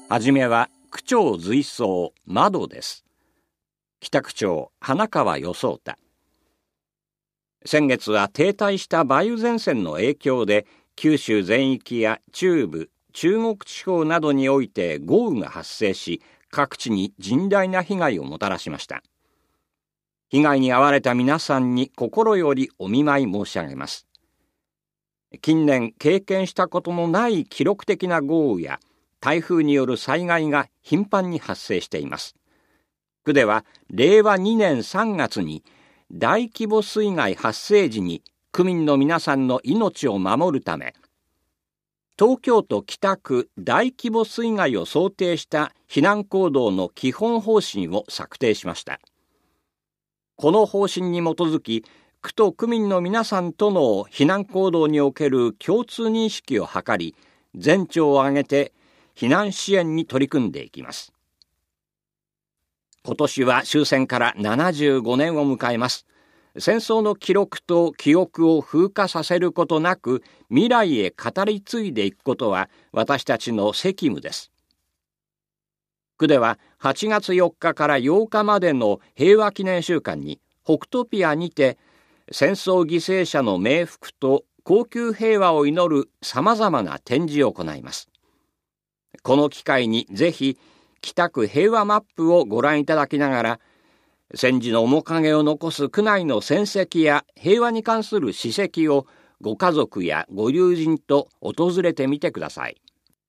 はじめは区長随走窓です。北区長花川与壮太。先月は停滞した梅雨前線の影響で九州全域や中部、中国地方などにおいて豪雨が発生し、各地に甚大な被害をもたらしました。被害に遭われた皆さんに心よりお見舞い申し上げます。近年経験したことのない記録的な豪雨や台風による災害が頻繁に発生しています。区では令和2年3月に大規模水害発生時に区民の皆さんの命を守るため、東京都北区大規模水害を想定した避難行動の基本方針を策定しました。この方針に基づき、区と区民の皆さんとの避難行動における共通認識を図り、全庁を挙げて避難支援に取り組んでいきます。今年は終戦から75年を迎えます。戦争の記録と記憶を風化させることなく、未来へ語り継いでいくことは私たちの責務です。区では8月4日から8日までの平和記念週間に北トピアにて戦争犠牲者の冥福と恒久平和を祈るさまざまな展示を行います。この機会にぜひ北区平和マップをご覧いただきながら、戦時の面影を残す区内の戦跡や平和に関する史跡をご家族やご友人と訪れてみてください。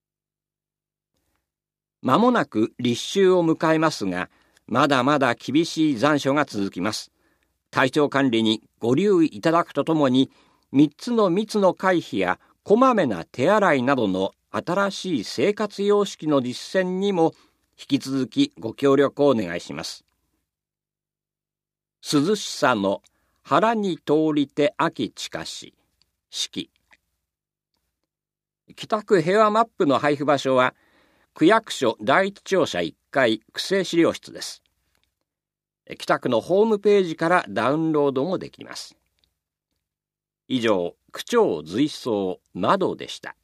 まもなく立秋を迎えますが、まだまだ厳しい残暑が続きます。体調管理にご留意いただくとともに、3つの密の回避やこまめな手洗いなどの新しい生活様式の実践にも引き続きご協力をお願いします。涼しさの腹に通りて秋近し、四季。北区平和マップの配布場所は、区役所第一庁舎1階区政資料室です。北区のホームページからダウンロードもできます。以上、区長随走窓でした。